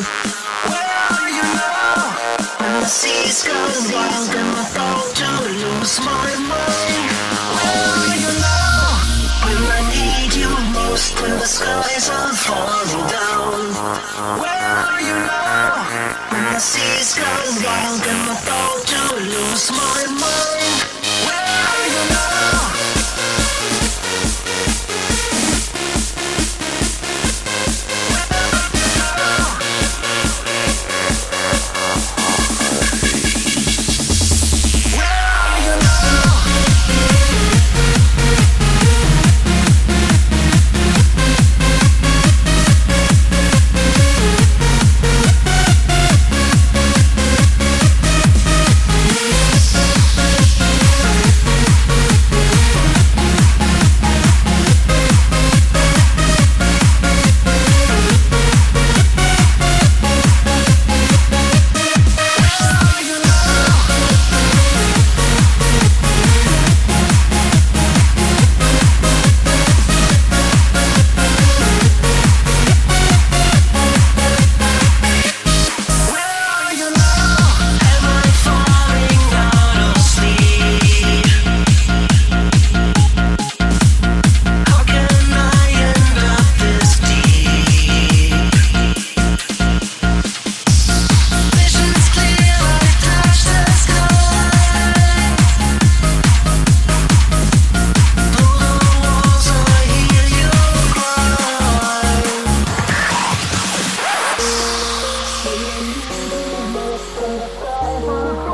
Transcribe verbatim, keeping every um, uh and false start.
Where are you now? When the seas go wild and I thought to lose my mind. Where are you now? When I need you most, when the skies are falling down. Where are you now? When the seas go wild and I thought to lose my mind. Where are you now? We'll be right back.